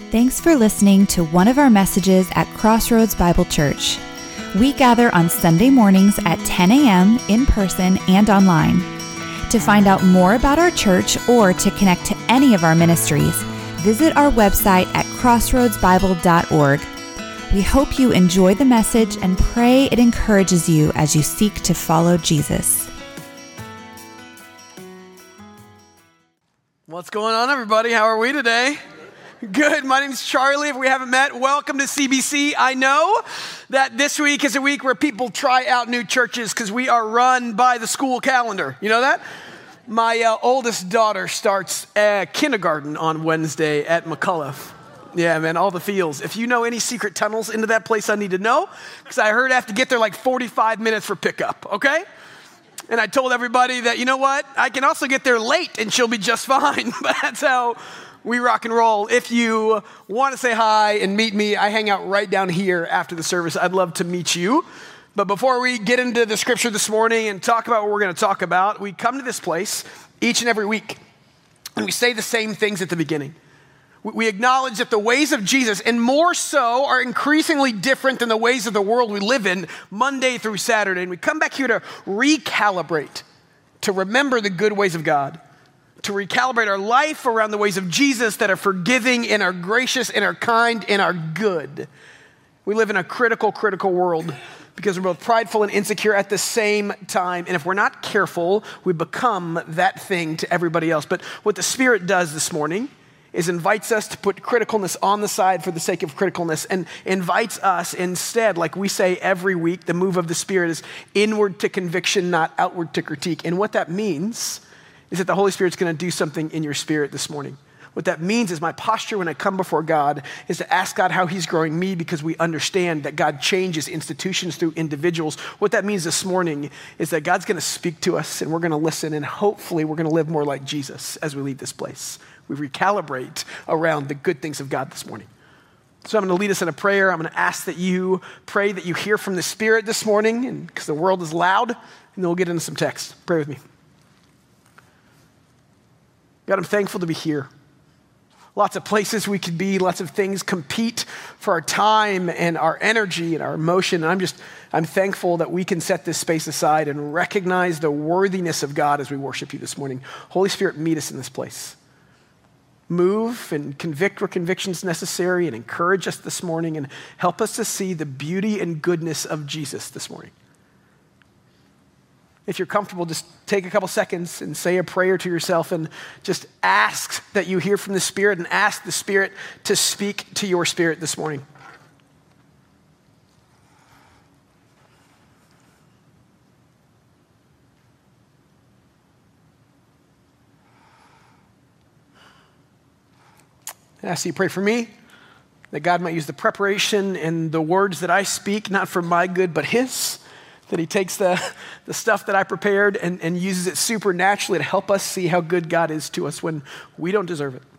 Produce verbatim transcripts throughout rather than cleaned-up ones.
Thanks for listening to one of our messages at Crossroads Bible Church. We gather on Sunday mornings at ten a.m. in person and online. To find out more about our church or to connect to any of our ministries, visit our website at crossroads bible dot org. We hope you enjoy the message and pray it encourages you as you seek to follow Jesus. What's going on, everybody? How are we today? Good. My name's Charlie. If we haven't met, welcome to C B C. I know that this week is a week where people try out new churches because we are run by the school calendar. You know that? My uh, oldest daughter starts uh, kindergarten on Wednesday at McCullough. Yeah, man, all the feels. If you know any secret tunnels into that place, I need to know, because I heard I have to get there like forty-five minutes for pickup, okay? And I told everybody that, you know what? I can also get there late and she'll be just fine. But that's how we rock and roll. If you want to say hi and meet me, I hang out right down here after the service. I'd love to meet you. But before we get into the scripture this morning and talk about what we're going to talk about, we come to this place each and every week, and we say the same things at the beginning. We acknowledge that the ways of Jesus, and more so, are increasingly different than the ways of the world we live in Monday through Saturday. And we come back here to recalibrate, to remember the good ways of God, to recalibrate our life around the ways of Jesus that are forgiving and are gracious and are kind and are good. We live in a critical, critical world because we're both prideful and insecure at the same time. And if we're not careful, we become that thing to everybody else. But what the Spirit does this morning is invites us to put criticalness on the side for the sake of criticalness, and invites us instead, like we say every week, the move of the Spirit is inward to conviction, not outward to critique. And what that means is that the Holy Spirit's going to do something in your spirit this morning. What that means is my posture when I come before God is to ask God how he's growing me, because we understand that God changes institutions through individuals. What that means this morning is that God's going to speak to us and we're going to listen, and hopefully we're going to live more like Jesus as we leave this place. We recalibrate around the good things of God this morning. So I'm going to lead us in a prayer. I'm going to ask that you pray that you hear from the Spirit this morning, and because the world is loud, and then we'll get into some text. Pray with me. God, I'm thankful to be here. Lots of places we could be, lots of things compete for our time and our energy and our emotion. And I'm just, I'm thankful that we can set this space aside and recognize the worthiness of God as we worship you this morning. Holy Spirit, meet us in this place. Move and convict where conviction's necessary, and encourage us this morning, and help us to see the beauty and goodness of Jesus this morning. If you're comfortable, just take a couple seconds and say a prayer to yourself and just ask that you hear from the Spirit, and ask the Spirit to speak to your spirit this morning. I ask you to pray for me, that God might use the preparation and the words that I speak, not for my good, but his. That he takes the, the stuff that I prepared and, and uses it supernaturally to help us see how good God is to us when we don't deserve it.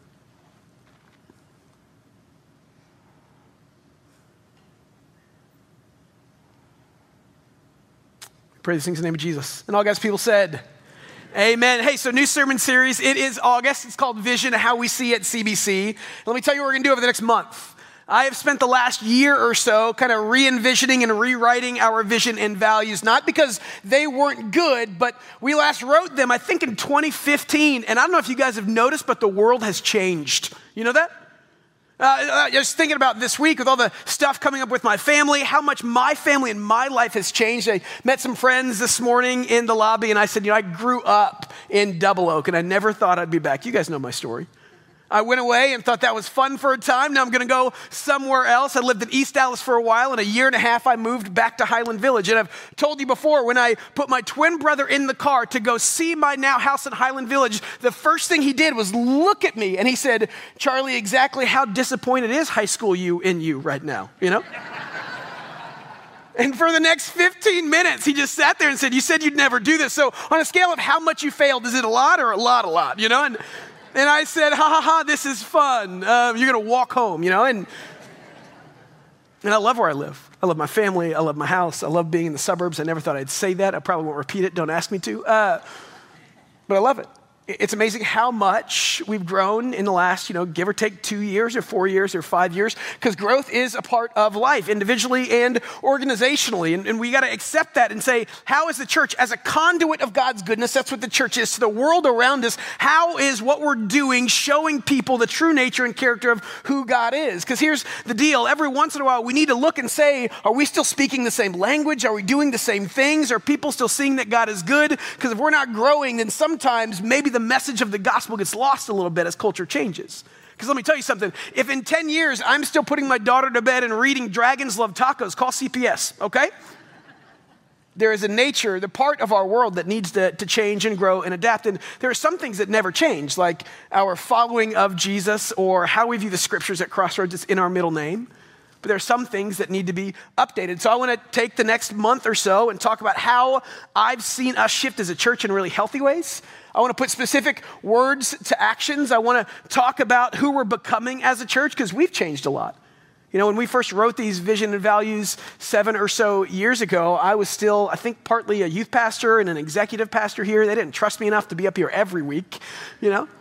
We pray these things in the name of Jesus. And all God's people said, amen. Hey, so new sermon series. It is August. It's called Vision, How We See at C B C. Let me tell you what we're going to do over the next month. I have spent the last year or so kind of re-envisioning and rewriting our vision and values, not because they weren't good, but we last wrote them, I think, in twenty fifteen. And I don't know if you guys have noticed, but the world has changed. You know that? Uh, just thinking about this week with all the stuff coming up with my family, how much my family and my life has changed. I met some friends this morning in the lobby, and I said, you know, I grew up in Double Oak, and I never thought I'd be back. You guys know my story. I went away and thought that was fun for a time. Now I'm going to go somewhere else. I lived in East Dallas for a while. In a year and a half, I moved back to Highland Village. And I've told you before, when I put my twin brother in the car to go see my now house in Highland Village, the first thing he did was look at me. And he said, Charlie, exactly how disappointed is high school you in you right now, you know? And for the next fifteen minutes, he just sat there and said, you said you'd never do this. So on a scale of how much you failed, is it a lot or a lot, a lot, you know? And And I said, ha, ha, ha, this is fun. Uh, you're going to walk home, you know? And, and I love where I live. I love my family. I love my house. I love being in the suburbs. I never thought I'd say that. I probably won't repeat it. Don't ask me to. Uh, but I love it. It's amazing how much we've grown in the last, you know, give or take two years or four years or five years, because growth is a part of life, individually and organizationally. And, and we got to accept that and say, how is the church, as a conduit of God's goodness, that's what the church is to the world around us, how is what we're doing showing people the true nature and character of who God is? Because here's the deal. Every once in a while, we need to look and say, are we still speaking the same language? Are we doing the same things? Are people still seeing that God is good? Because if we're not growing, then sometimes maybe the message of the gospel gets lost a little bit as culture changes. Because let me tell you something, if in ten years I'm still putting my daughter to bed and reading Dragons Love Tacos, call C P S, okay? There is a nature, the part of our world that needs to, to change and grow and adapt. And there are some things that never change, like our following of Jesus or how we view the scriptures at Crossroads. It's in our middle name. But there are some things that need to be updated. So I want to take the next month or so and talk about how I've seen us shift as a church in really healthy ways. I want to put specific words to actions. I want to talk about who we're becoming as a church, because we've changed a lot. You know, when we first wrote these vision and values seven or so years ago, I was still, I think, partly a youth pastor and an executive pastor here. They didn't trust me enough to be up here every week, you know.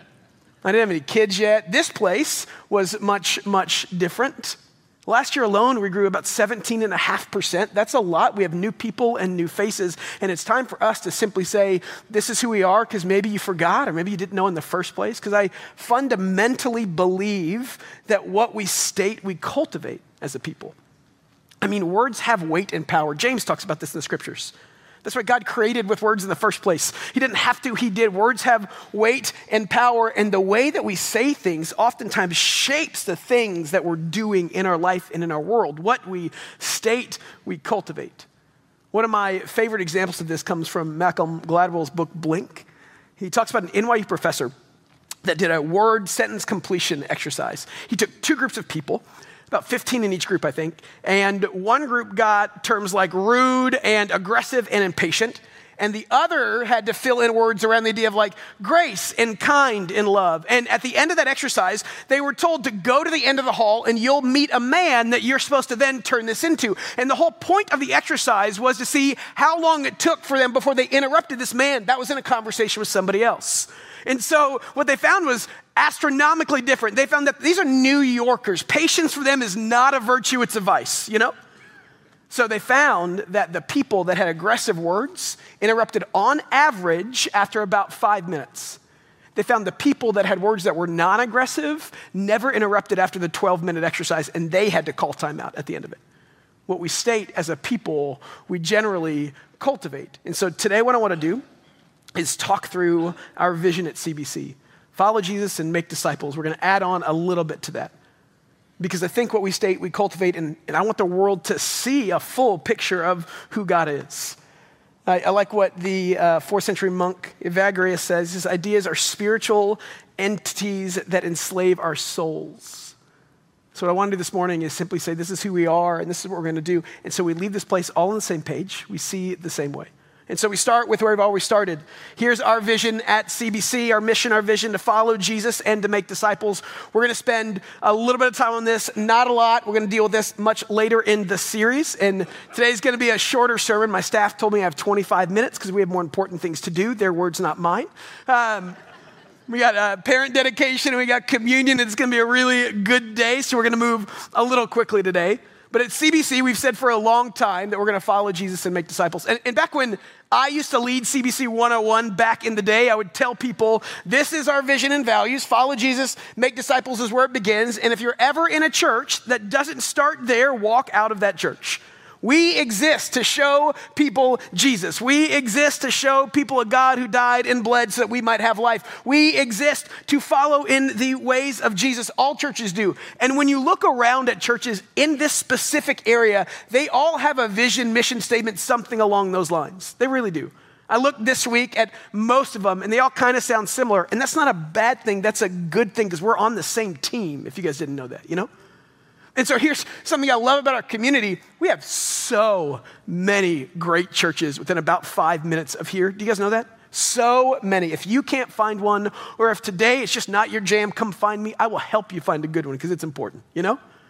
I didn't have any kids yet. This place was much, much different. Last year alone, we grew about seventeen point five percent. That's a lot. We have new people and new faces, and it's time for us to simply say, this is who we are, because maybe you forgot, or maybe you didn't know in the first place, because I fundamentally believe that what we state, we cultivate as a people. I mean, words have weight and power. James talks about this in the scriptures. That's what God created with words in the first place. He didn't have to, he did. Words have weight and power, and the way that we say things oftentimes shapes the things that we're doing in our life and in our world. What we state, we cultivate. One of my favorite examples of this comes from Malcolm Gladwell's book, Blink. He talks about an N Y U professor that did a word sentence completion exercise. He took two groups of people, about fifteen in each group, I think. And one group got terms like rude and aggressive and impatient. And the other had to fill in words around the idea of like grace and kind and love. And at the end of that exercise, they were told to go to the end of the hall and you'll meet a man that you're supposed to then turn this into. And the whole point of the exercise was to see how long it took for them before they interrupted this man that was in a conversation with somebody else. And so what they found was astronomically different. They found that these are New Yorkers. Patience for them is not a virtue, it's a vice, you know? So they found that the people that had aggressive words interrupted on average after about five minutes. They found the people that had words that were non-aggressive never interrupted after the twelve-minute exercise, and they had to call time out at the end of it. What we state as a people, we generally cultivate. And so today what I want to do is talk through our vision at C B C. Follow Jesus and make disciples. We're going to add on a little bit to that. Because I think what we state, we cultivate, and, and I want the world to see a full picture of who God is. I, I like what the uh, fourth century monk Evagrius says. His ideas are spiritual entities that enslave our souls. So what I want to do this morning is simply say, this is who we are, and this is what we're going to do. And so we leave this place all on the same page. We see it the same way. And so we start with where we've always started. Here's our vision at C B C, our mission, our vision to follow Jesus and to make disciples. We're going to spend a little bit of time on this, not a lot. We're going to deal with this much later in the series. And today's going to be a shorter sermon. My staff told me I have twenty-five minutes because we have more important things to do. Their words, not mine. Um, we got a parent dedication and we got communion. It's going to be a really good day. So we're going to move a little quickly today. But at C B C, we've said for a long time that we're going to follow Jesus and make disciples. And, and back when I used to lead C B C one oh one back in the day, I would tell people, this is our vision and values. Follow Jesus, make disciples is where it begins. And if you're ever in a church that doesn't start there, walk out of that church. We exist to show people Jesus. We exist to show people a God who died and bled so that we might have life. We exist to follow in the ways of Jesus. All churches do. And when you look around at churches in this specific area, they all have a vision, mission statement, something along those lines. They really do. I looked this week at most of them, and they all kind of sound similar. And that's not a bad thing. That's a good thing because we're on the same team, if you guys didn't know that, you know? And so here's something I love about our community. We have so many great churches within about five minutes of here. Do you guys know that? So many. If you can't find one, or if today it's just not your jam, come find me. I will help you find a good one because it's important, you know?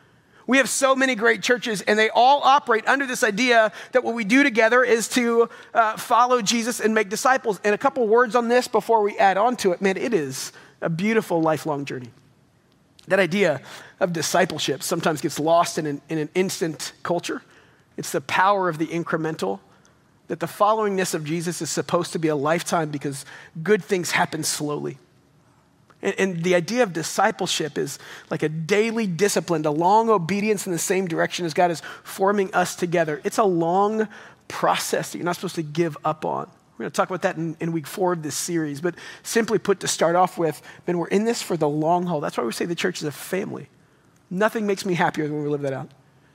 We have so many great churches, and they all operate under this idea that what we do together is to uh, follow Jesus and make disciples. And a couple words on this before we add on to it. Man, it is a beautiful lifelong journey. That idea of discipleship sometimes gets lost in an, in an instant culture. It's the power of the incremental, that the followingness of Jesus is supposed to be a lifetime because good things happen slowly. And, and the idea of discipleship is like a daily discipline, a long obedience in the same direction as God is forming us together. It's a long process that you're not supposed to give up on. We're going to talk about that in, in week four of this series. But simply put, to start off with, man, we're in this for the long haul. That's why we say the church is a family. Nothing makes me happier than when we live that out.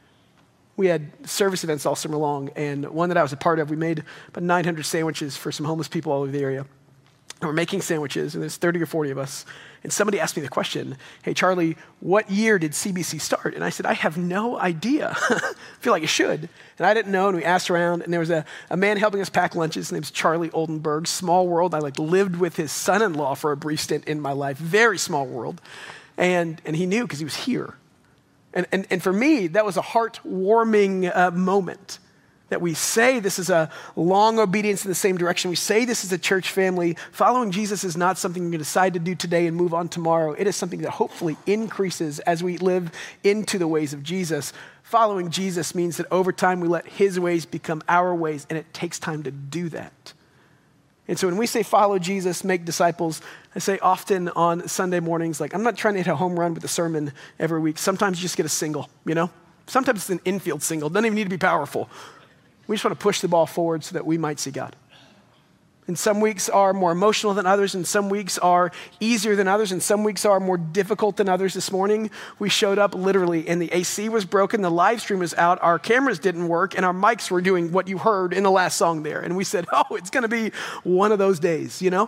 We had service events all summer long, and one that I was a part of, we made about nine hundred sandwiches for some homeless people all over the area. And we're making sandwiches, and there's thirty or forty of us. And somebody asked me the question, hey, Charlie, what year did C B C start? And I said, I have no idea. I feel like it should. And I didn't know, and we asked around, and there was a, a man helping us pack lunches. His name's Charlie Oldenburg. Small world. I like lived with his son-in-law for a brief stint in my life. Very small world. And, and he knew because he was here. And, and, and for me, that was a heart-warming uh, moment. That we say this is a long obedience in the same direction. We say this is a church family. Following Jesus is not something you can decide to do today and move on tomorrow. It is something that hopefully increases as we live into the ways of Jesus. Following Jesus means that over time we let his ways become our ways, and it takes time to do that. And so when we say follow Jesus, make disciples, I say often on Sunday mornings, like I'm not trying to hit a home run with a sermon every week. Sometimes you just get a single, you know? Sometimes it's an infield single. It doesn't even need to be powerful. We just want to push the ball forward so that we might see God. And some weeks are more emotional than others, and some weeks are easier than others, and some weeks are more difficult than others. This morning, we showed up literally, and the A C was broken, the live stream was out, our cameras didn't work, and our mics were doing what you heard in the last song there. And we said, oh, it's going to be one of those days, you know?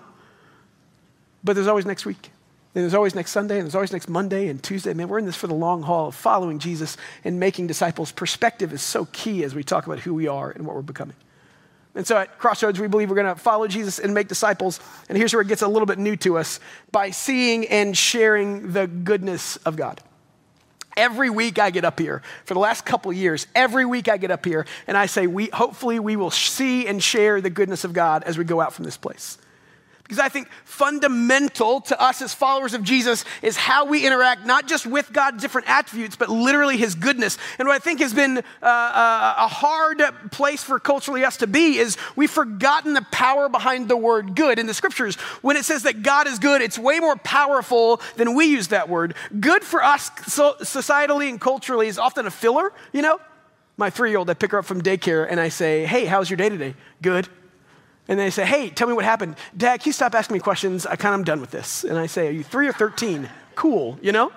But there's always next week. And there's always next Sunday, and there's always next Monday and Tuesday. Man, we're in this for the long haul of following Jesus and making disciples. Perspective is so key as we talk about who we are and what we're becoming. And so at Crossroads, we believe we're going to follow Jesus and make disciples. And here's where it gets a little bit new to us, by seeing and sharing the goodness of God. Every week I get up here, for the last couple years, every week I get up here and I say, we hopefully we will see and share the goodness of God as we go out from this place. Because I think fundamental to us as followers of Jesus is how we interact, not just with God's different attributes, but literally his goodness. And what I think has been uh, a hard place for culturally us to be is we've forgotten the power behind the word good. In the scriptures, when it says that God is good, it's way more powerful than we use that word. Good for us so societally and culturally is often a filler, you know? My three-year-old, I pick her up from daycare and I say, hey, how's your day today? Good. And they say, hey, tell me what happened. Dad, can you stop asking me questions? I kind of am done with this. And I say, are you three or thirteen? Cool, you know?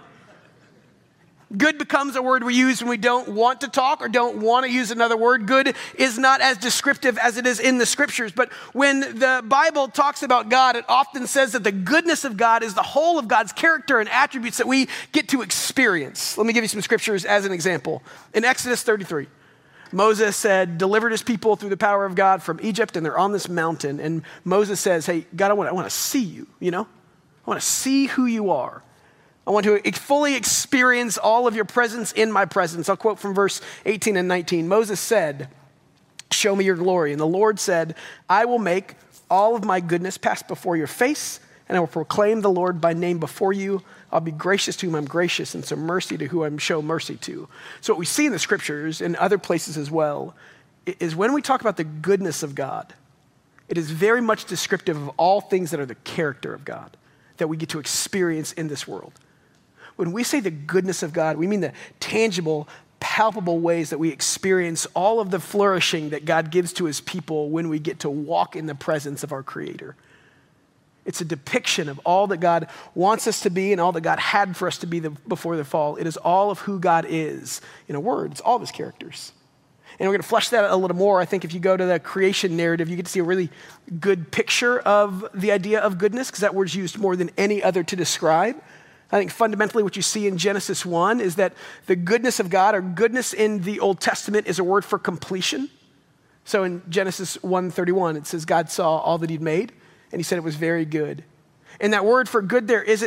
Good becomes a word we use when we don't want to talk or don't want to use another word. Good is not as descriptive as it is in the scriptures. But when the Bible talks about God, it often says that the goodness of God is the whole of God's character and attributes that we get to experience. Let me give you some scriptures as an example. In Exodus thirty-three, Moses said, delivered his people through the power of God from Egypt, and they're on this mountain. And Moses says, hey, God, I want, I want to see you, you know? I want to see who you are. I want to fully experience all of your presence in my presence. I'll quote from verse eighteen and nineteen. Moses said, show me your glory. And the Lord said, I will make all of my goodness pass before your face, and I will proclaim the Lord by name before you. I'll be gracious to whom I'm gracious, and show mercy to whom I show mercy to. So what we see in the scriptures and other places as well is when we talk about the goodness of God, it is very much descriptive of all things that are the character of God that we get to experience in this world. When we say the goodness of God, we mean the tangible, palpable ways that we experience all of the flourishing that God gives to his people when we get to walk in the presence of our Creator. It's a depiction of all that God wants us to be and all that God had for us to be the, before the fall. It is all of who God is. In a word, it's all of his characters. And we're going to flesh that a little more. I think if you go to the creation narrative, you get to see a really good picture of the idea of goodness, because that word's used more than any other to describe. I think fundamentally what you see in Genesis one is that the goodness of God, or goodness in the Old Testament, is a word for completion. So in Genesis one thirty-one, it says God saw all that he'd made, and he said it was very good. And that word for good there isn't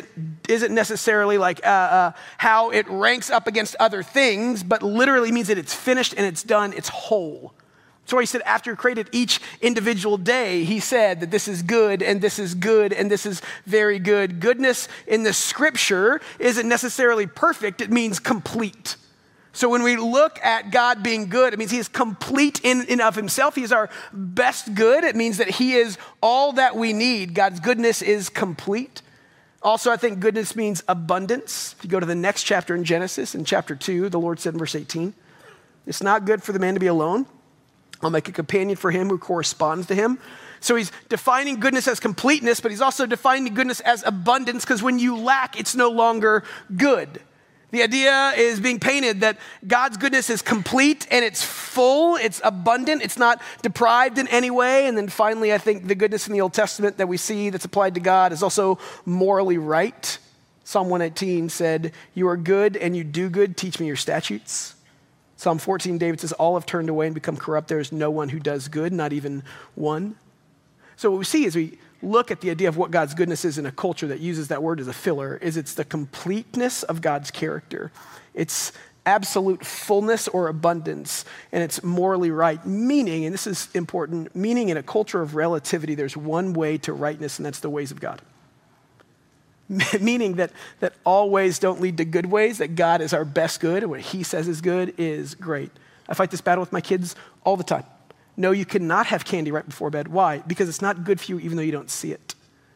isn't necessarily like uh, uh, how it ranks up against other things, but literally means that it's finished and it's done, it's whole. That's why he said after he created each individual day, he said that this is good and this is good and this is very good. Goodness in the scripture isn't necessarily perfect, it means complete. So when we look at God being good, it means he is complete in and of himself. He is our best good. It means that he is all that we need. God's goodness is complete. Also, I think goodness means abundance. If you go to the next chapter in Genesis, in chapter two, the Lord said in verse eighteen, it's not good for the man to be alone. I'll make a companion for him who corresponds to him. So he's defining goodness as completeness, but he's also defining goodness as abundance, because when you lack, it's no longer good. The idea is being painted that God's goodness is complete and it's full, it's abundant, it's not deprived in any way. And then finally, I think the goodness in the Old Testament that we see that's applied to God is also morally right. Psalm one eighteen said, you are good and you do good, teach me your statutes. Psalm fourteen, David says, all have turned away and become corrupt. There is no one who does good, not even one. So what we see as we look at the idea of what God's goodness is in a culture that uses that word as a filler is it's the completeness of God's character. It's absolute fullness or abundance, and it's morally right. Meaning, and this is important, meaning in a culture of relativity, there's one way to rightness, and that's the ways of God. Meaning that, that all ways don't lead to good ways, that God is our best good, and what he says is good is great. I fight this battle with my kids all the time. No, you cannot have candy right before bed. Why? Because it's not good for you even though you don't see it.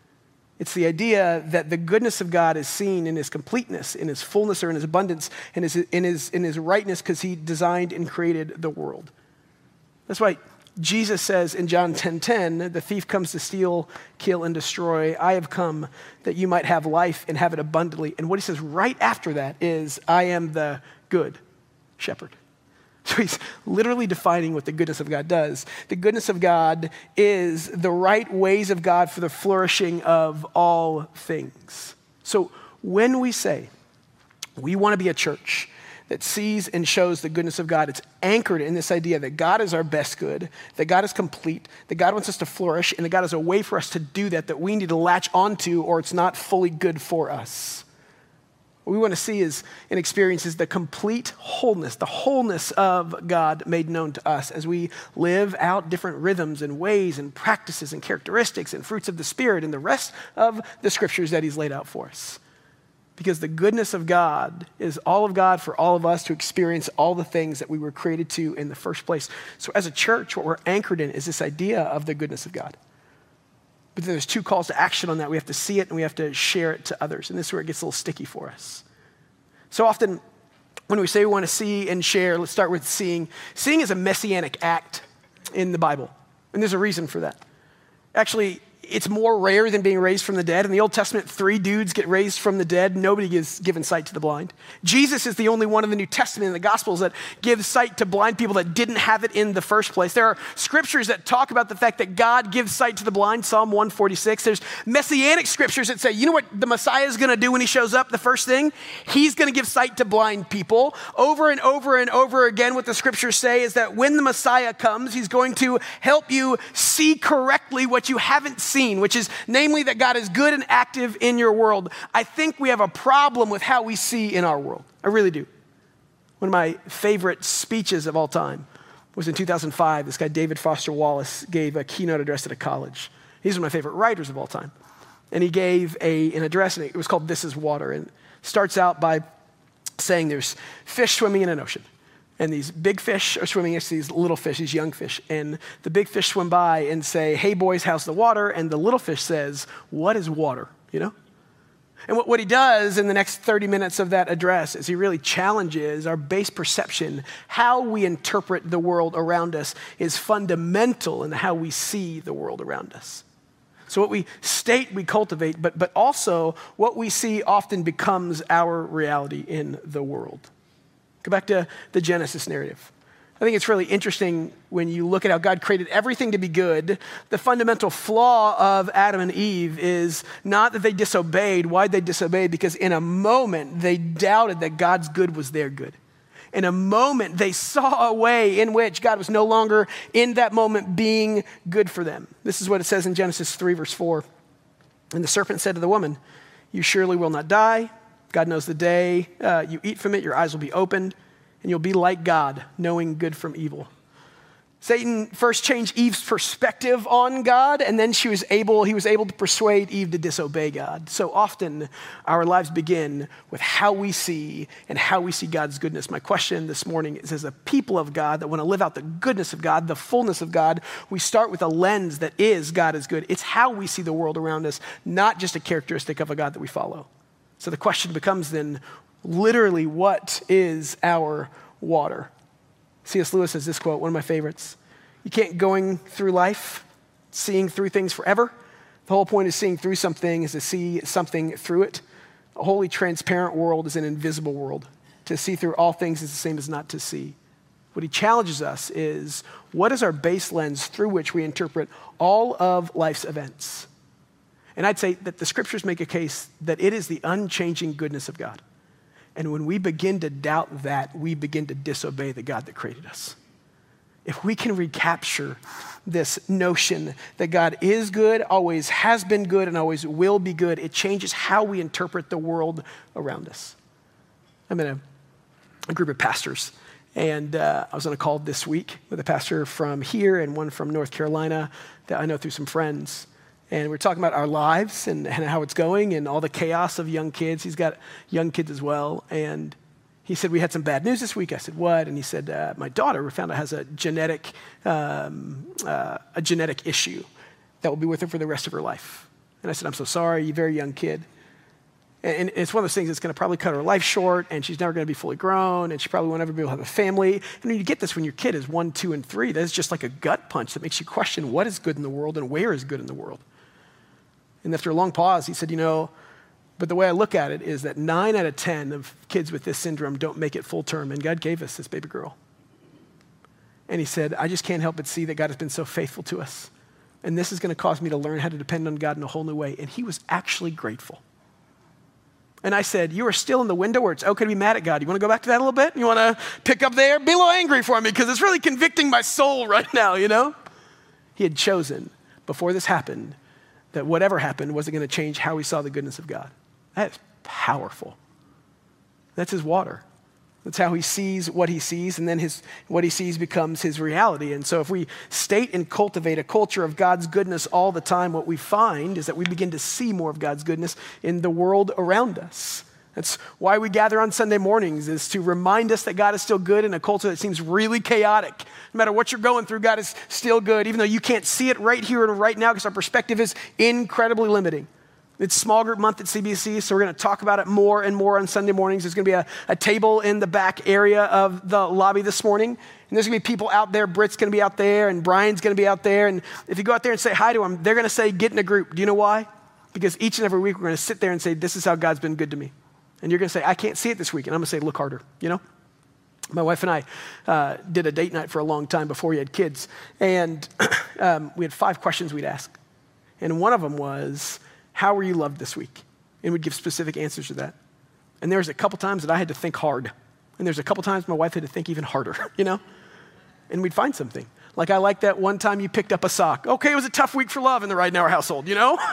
It's the idea that the goodness of God is seen in his completeness, in his fullness or in his abundance, and his, in his, in his rightness because he designed and created the world. That's why Jesus says in John ten ten, the thief comes to steal, kill, and destroy. I have come that you might have life and have it abundantly. And what he says right after that is, I am the good shepherd. So he's literally defining what the goodness of God does. The goodness of God is the right ways of God for the flourishing of all things. So when we say we want to be a church that sees and shows the goodness of God, it's anchored in this idea that God is our best good, that God is complete, that God wants us to flourish, and that God has a way for us to do that that we need to latch onto or it's not fully good for us. What we want to see is and experience is the complete wholeness, the wholeness of God made known to us as we live out different rhythms and ways and practices and characteristics and fruits of the Spirit and the rest of the scriptures that he's laid out for us. Because the goodness of God is all of God for all of us to experience all the things that we were created to in the first place. So as a church, what we're anchored in is this idea of the goodness of God. But there's two calls to action on that. We have to see it and we have to share it to others. And this is where it gets a little sticky for us. So often when we say we want to see and share, let's start with seeing. Seeing is a messianic act in the Bible. And there's a reason for that. Actually, it's more rare than being raised from the dead. In the Old Testament, three dudes get raised from the dead. Nobody is given sight to the blind. Jesus is the only one in the New Testament in the Gospels that gives sight to blind people that didn't have it in the first place. There are scriptures that talk about the fact that God gives sight to the blind, Psalm one forty-six. There's messianic scriptures that say, you know what the Messiah is going to do when he shows up? The first thing, he's going to give sight to blind people. Over and over and over again, what the scriptures say is that when the Messiah comes, he's going to help you see correctly what you haven't seen, which is namely that God is good and active in your world. I think we have a problem with how we see in our world. I really do. One of my favorite speeches of all time was in two thousand five. This guy, David Foster Wallace, gave a keynote address at a college. He's one of my favorite writers of all time. And he gave a, an address, and it was called This is Water. And it starts out by saying there's fish swimming in an ocean. And these big fish are swimming next to these little fish, these young fish. And the big fish swim by and say, hey boys, how's the water? And the little fish says, what is water, you know? And what, what he does in the next thirty minutes of that address is he really challenges our base perception. How we interpret the world around us is fundamental in how we see the world around us. So what we state, we cultivate, but, but also what we see often becomes our reality in the world. Go back to the Genesis narrative. I think it's really interesting when you look at how God created everything to be good. The fundamental flaw of Adam and Eve is not that they disobeyed. Why'd they disobey? Because in a moment, they doubted that God's good was their good. In a moment, they saw a way in which God was no longer in that moment being good for them. This is what it says in Genesis three, verse four. And the serpent said to the woman, You surely will not die. God knows the day uh, you eat from it, your eyes will be opened, and you'll be like God, knowing good from evil. Satan first changed Eve's perspective on God, and then she was able, he was able to persuade Eve to disobey God. So often our lives begin with how we see and how we see God's goodness. My question this morning is, as a people of God that want to live out the goodness of God, the fullness of God, we start with a lens that is God is good. It's how we see the world around us, not just a characteristic of a God that we follow. So the question becomes then, literally, what is our water? C S Lewis has this quote, one of my favorites. You can't going through life, seeing through things forever. The whole point of seeing through something is to see something through it. A wholly transparent world is an invisible world. To see through all things is the same as not to see. What he challenges us is, what is our base lens through which we interpret all of life's events? And I'd say that the scriptures make a case that it is the unchanging goodness of God. And when we begin to doubt that, we begin to disobey the God that created us. If we can recapture this notion that God is good, always has been good, and always will be good, it changes how we interpret the world around us. I'm in a, a group of pastors, and uh, I was on a call this week with a pastor from here and one from North Carolina that I know through some friends. And we're talking about our lives and, and how it's going and all the chaos of young kids. He's got young kids as well. And he said, we had some bad news this week. I said, what? And he said, uh, my daughter, we found out, has a genetic, um, uh, a genetic issue that will be with her for the rest of her life. And I said, I'm so sorry, you're a very young kid. And, and it's one of those things that's going to probably cut her life short, and she's never going to be fully grown, and she probably won't ever be able to have a family. And when you get this when your kid is one, two, and three, that's just like a gut punch that makes you question what is good in the world and where is good in the world. And after a long pause, he said, you know, but the way I look at it is that nine out of ten of kids with this syndrome don't make it full term, and God gave us this baby girl. And he said, I just can't help but see that God has been so faithful to us. And this is going to cause me to learn how to depend on God in a whole new way. And he was actually grateful. And I said, you are still in the window where it's okay to be mad at God. You want to go back to that a little bit? You want to pick up there? Be a little angry for me because it's really convicting my soul right now, you know? He had chosen before this happened that whatever happened wasn't going to change how he saw the goodness of God. That is powerful. That's his water. That's how he sees what he sees, and then his what he sees becomes his reality. And so if we state and cultivate a culture of God's goodness all the time, what we find is that we begin to see more of God's goodness in the world around us. That's why we gather on Sunday mornings, is to remind us that God is still good in a culture that seems really chaotic. No matter what you're going through, God is still good, even though you can't see it right here and right now because our perspective is incredibly limiting. It's small group month at C B C, so we're going to talk about it more and more on Sunday mornings. There's going to be a, a table in the back area of the lobby this morning, and there's going to be people out there. Britt's going to be out there, and Brian's going to be out there, and if you go out there and say hi to them, they're going to say, get in a group. Do you know why? Because each and every week we're going to sit there and say, this is how God's been good to me. And you're going to say, I can't see it this week. And I'm going to say, look harder, you know? My wife and I uh, did a date night for a long time before we had kids. And um, we had five questions we'd ask. And one of them was, how were you loved this week? And we'd give specific answers to that. And there was a couple times that I had to think hard. And there's a couple times my wife had to think even harder, you know? And we'd find something. Like, I like that one time you picked up a sock. Okay, it was a tough week for love in the Right Now household, you know?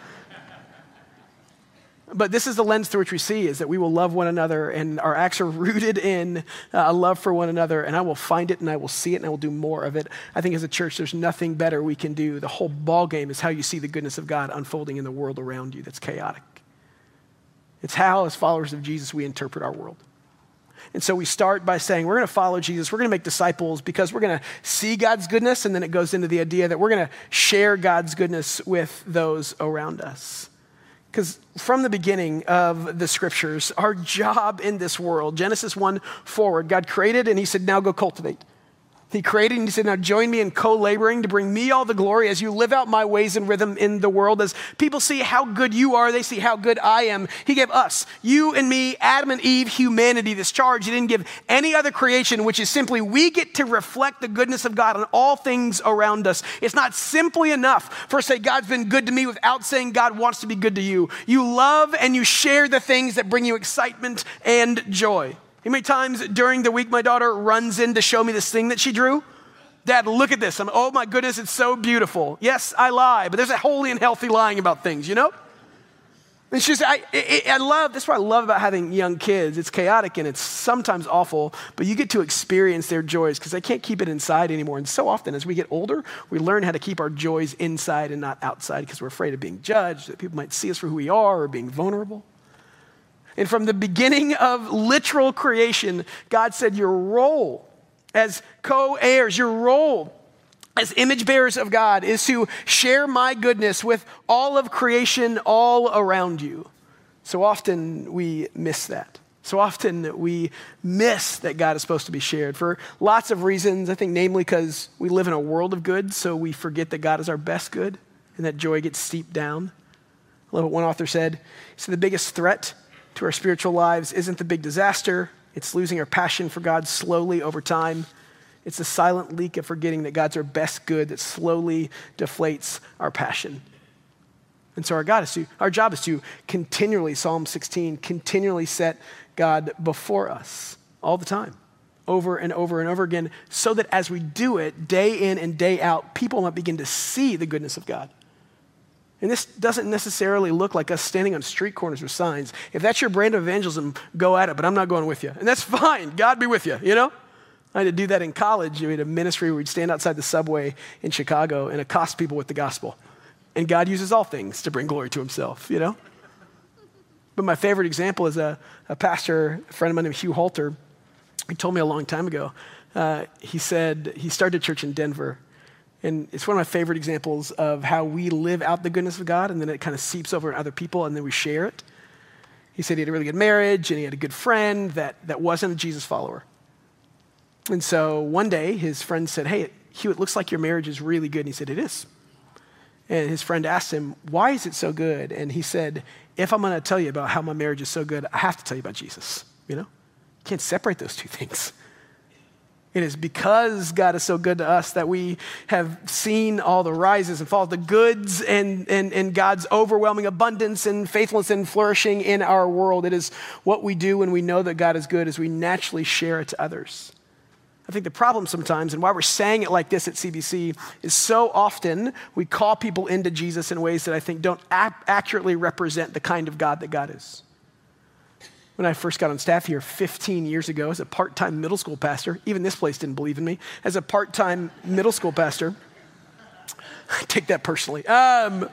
But this is the lens through which we see, is that we will love one another, and our acts are rooted in uh, a love for one another, and I will find it and I will see it and I will do more of it. I think as a church, there's nothing better we can do. The whole ball game is how you see the goodness of God unfolding in the world around you that's chaotic. It's how, as followers of Jesus, we interpret our world. And so we start by saying, we're going to follow Jesus. We're going to make disciples because we're going to see God's goodness, and then it goes into the idea that we're going to share God's goodness with those around us. Because from the beginning of the scriptures, our job in this world, Genesis one forward, God created and he said, now go cultivate. He created and he said, now join me in co-laboring to bring me all the glory as you live out my ways and rhythm in the world. As people see how good you are, they see how good I am. He gave us, you and me, Adam and Eve, humanity, this charge. He didn't give any other creation, which is simply we get to reflect the goodness of God on all things around us. It's not simply enough for us to say God's been good to me without saying God wants to be good to you. You love and you share the things that bring you excitement and joy. How many times during the week my daughter runs in to show me this thing that she drew? Dad, look at this. I'm, oh my goodness, it's so beautiful. Yes, I lie, but there's a holy and healthy lying about things, you know? It's just, I, it, I love, that's what I love about having young kids. It's chaotic and it's sometimes awful, but you get to experience their joys because they can't keep it inside anymore. And so often as we get older, we learn how to keep our joys inside and not outside because we're afraid of being judged, that people might see us for who we are or being vulnerable. And from the beginning of literal creation, God said your role as co-heirs, your role as image bearers of God is to share my goodness with all of creation all around you. So often we miss that. So often we miss that God is supposed to be shared for lots of reasons. I think namely because we live in a world of good, so we forget that God is our best good and that joy gets steeped down. I love what one author said. He said the biggest threat to our spiritual lives isn't the big disaster. It's losing our passion for God slowly over time. It's the silent leak of forgetting that God's our best good that slowly deflates our passion. And so our God is to, our job is to continually, Psalm sixteen, continually set God before us all the time, over and over and over again, so that as we do it day in and day out, people might begin to see the goodness of God. And this doesn't necessarily look like us standing on street corners with signs. If that's your brand of evangelism, go at it, but I'm not going with you. And that's fine. God be with you, you know? I had to do that in college. We had a ministry where we'd stand outside the subway in Chicago and accost people with the gospel. And God uses all things to bring glory to himself, you know? But my favorite example is a, a pastor, a friend of mine named Hugh Halter. He told me a long time ago. Uh, he said he started a church in Denver. And it's one of my favorite examples of how we live out the goodness of God and then it kind of seeps over in other people and then we share it. He said he had a really good marriage and he had a good friend that, that wasn't a Jesus follower. And so one day his friend said, hey, Hugh, it looks like your marriage is really good. And he said, it is. And his friend asked him, why is it so good? And he said, if I'm going to tell you about how my marriage is so good, I have to tell you about Jesus, you know? You can't separate those two things. It is because God is so good to us that we have seen all the rises and falls, the goods and, and, and God's overwhelming abundance and faithfulness and flourishing in our world. It is what we do when we know that God is good is we naturally share it to others. I think the problem sometimes, and why we're saying it like this at C B C, is so often we call people into Jesus in ways that I think don't ap- accurately represent the kind of God that God is. When I first got on staff here fifteen years ago as a part-time middle school pastor, even this place didn't believe in me, as a part-time middle school pastor, I take that personally. Um,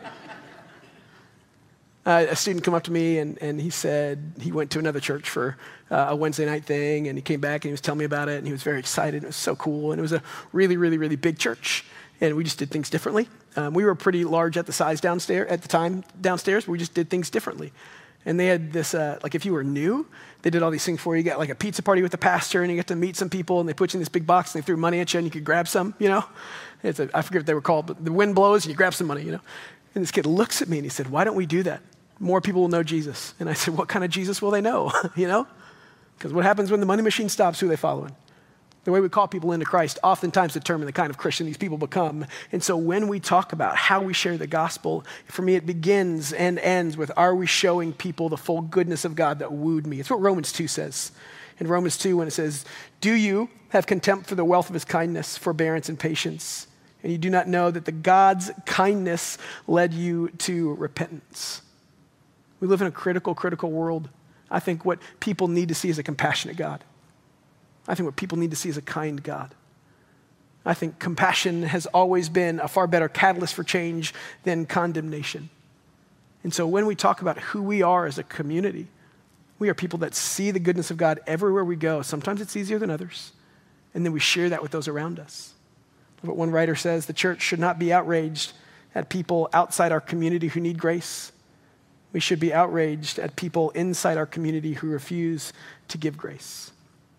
Uh, a student come up to me and, and he said he went to another church for uh, a Wednesday night thing and he came back and he was telling me about it and he was very excited. It was so cool and it was a really, really, really big church and we just did things differently. Um, we were pretty large at the size downstairs at the time downstairs, but we just did things differently. And they had this, uh, like if you were new, they did all these things for you. You got like a pizza party with the pastor and you get to meet some people and they put you in this big box and they threw money at you and you could grab some, you know. It's a, I forget what they were called, but the wind blows and you grab some money, you know. And this kid looks at me and he said, why don't we do that? More people will know Jesus. And I said, what kind of Jesus will they know? You know? Because what happens when the money machine stops, who are they following? The way we call people into Christ oftentimes determine the kind of Christian these people become. And so when we talk about how we share the gospel, for me it begins and ends with, are we showing people the full goodness of God that wooed me? It's what Romans two says. In Romans two when it says, do you have contempt for the wealth of his kindness, forbearance, and patience? And you do not know that the God's kindness led you to repentance. We live in a critical, critical world. I think what people need to see is a compassionate God. I think what people need to see is a kind God. I think compassion has always been a far better catalyst for change than condemnation. And so when we talk about who we are as a community, we are people that see the goodness of God everywhere we go. Sometimes it's easier than others. And then we share that with those around us. What one writer says, the church should not be outraged at people outside our community who need grace. We should be outraged at people inside our community who refuse to give grace.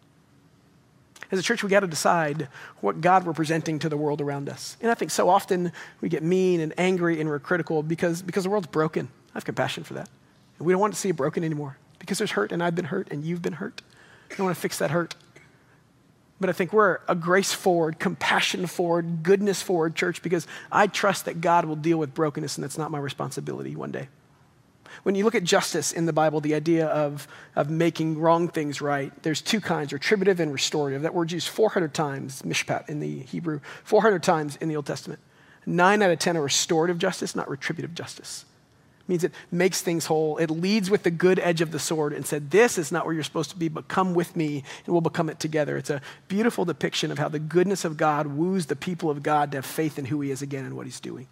As a church, we got to decide what God we're presenting to the world around us. And I think so often we get mean and angry and we're critical because, because the world's broken. I have compassion for that. And we don't want to see it broken anymore because there's hurt and I've been hurt and you've been hurt. I want to fix that hurt. But I think we're a grace-forward, compassion-forward, goodness-forward church because I trust that God will deal with brokenness and that's not my responsibility one day. When you look at justice in the Bible, the idea of, of making wrong things right, there's two kinds, retributive and restorative. That word's used four hundred times, mishpat in the Hebrew, four hundred times in the Old Testament. Nine out of ten are restorative justice, not retributive justice. It means it makes things whole. It leads with the good edge of the sword and said, this is not where you're supposed to be, but come with me and we'll become it together. It's a beautiful depiction of how the goodness of God woos the people of God to have faith in who he is again and what he's doing.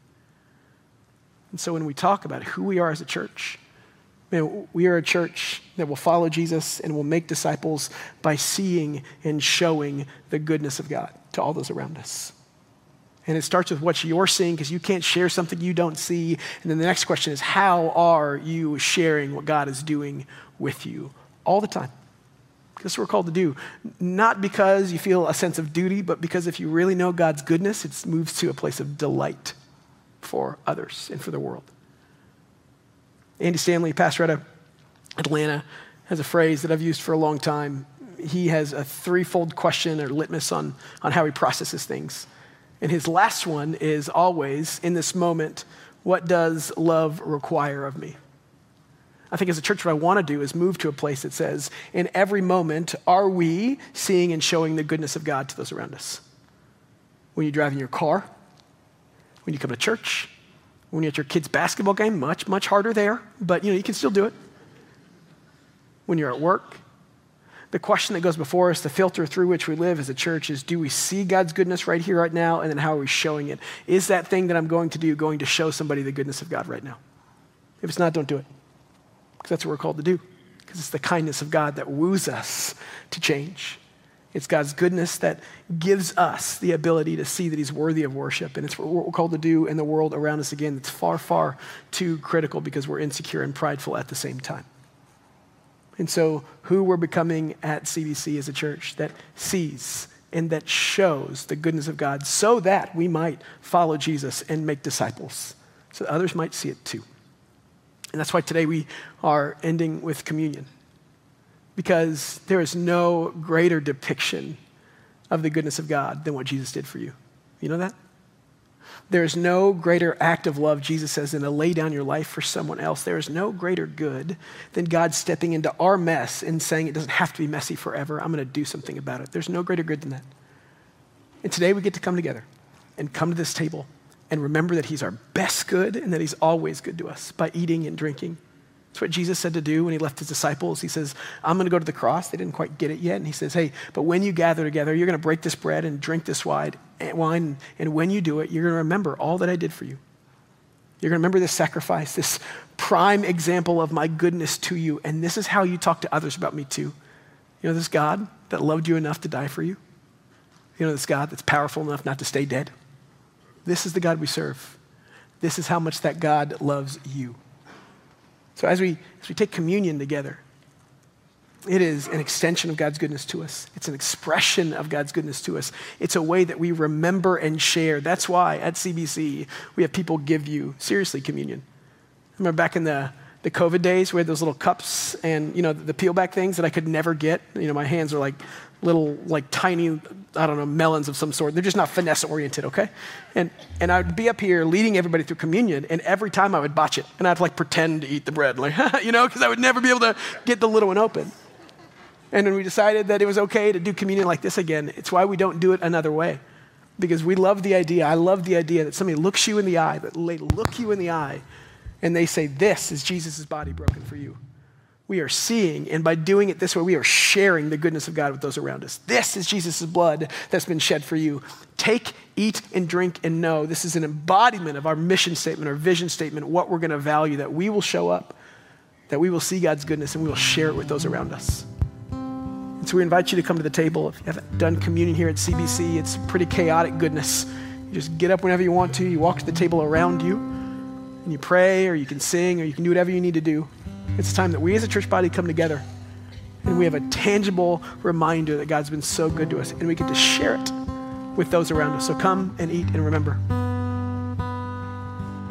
And so when we talk about who we are as a church, man, we are a church that will follow Jesus and will make disciples by seeing and showing the goodness of God to all those around us. And it starts with what you're seeing, because you can't share something you don't see. And then the next question is, how are you sharing what God is doing with you all the time? That's what we're called to do. Not because you feel a sense of duty, but because if you really know God's goodness, it moves to a place of delight for others and for the world. Andy Stanley, pastor out of Atlanta, has a phrase that I've used for a long time. He has a threefold question or litmus on, on how he processes things. And his last one is always, in this moment, what does love require of me? I think as a church, what I want to do is move to a place that says, in every moment, are we seeing and showing the goodness of God to those around us? When you drive in your car, when you come to church, when you're at your kid's basketball game, much, much harder there, but you know, you can still do it. When you're at work, the question that goes before us, the filter through which we live as a church is, do we see God's goodness right here, right now? And then how are we showing it? Is that thing that I'm going to do going to show somebody the goodness of God right now? If it's not, don't do it. Because that's what we're called to do. Because it's the kindness of God that woos us to change. It's God's goodness that gives us the ability to see that he's worthy of worship. And it's what we're called to do in the world around us again. It's far, far too critical because we're insecure and prideful at the same time. And so who we're becoming at C B C is a church that sees and that shows the goodness of God so that we might follow Jesus and make disciples, so that others might see it too. And that's why today we are ending with communion, because there is no greater depiction of the goodness of God than what Jesus did for you. You know that? There is no greater act of love, Jesus says, than to lay down your life for someone else. There is no greater good than God stepping into our mess and saying it doesn't have to be messy forever. I'm going to do something about it. There's no greater good than that. And today we get to come together and come to this table and remember that he's our best good and that he's always good to us by eating and drinking. That's what Jesus said to do when he left his disciples. He says, I'm going to go to the cross. They didn't quite get it yet. And he says, hey, but when you gather together, you're going to break this bread and drink this wine. And when you do it, you're going to remember all that I did for you. You're going to remember this sacrifice, this prime example of my goodness to you. And this is how you talk to others about me too. You know, this God that loved you enough to die for you. You know, this God that's powerful enough not to stay dead. This is the God we serve. This is how much that God loves you. So as we, as we take communion together, it is an extension of God's goodness to us. It's an expression of God's goodness to us. It's a way that we remember and share. That's why at C B C, we have people give you, seriously, communion. Remember back in the, the COVID days, we had those little cups and, you know, the, the peel back things that I could never get. You know, my hands are like little, like tiny, I don't know, melons of some sort. They're just not finesse oriented, okay? And and I would be up here leading everybody through communion, and every time I would botch it. And I'd like pretend to eat the bread, like, you know, because I would never be able to get the little one open. And when we decided that it was okay to do communion like this again, it's why we don't do it another way. Because we love the idea, I love the idea that somebody looks you in the eye, that they look you in the eye, and they say, this is Jesus' body broken for you. We are seeing, and by doing it this way, we are sharing the goodness of God with those around us. This is Jesus' blood that's been shed for you. Take, eat, and drink, and know this is an embodiment of our mission statement, our vision statement, what we're going to value, that we will show up, that we will see God's goodness, and we will share it with those around us. And so we invite you to come to the table. If you haven't done communion here at C B C, it's pretty chaotic goodness. You just get up whenever you want to. You walk to the table around you, and you pray, or you can sing, or you can do whatever you need to do. It's time that we as a church body come together and we have a tangible reminder that God's been so good to us, and we get to share it with those around us. So come and eat and remember.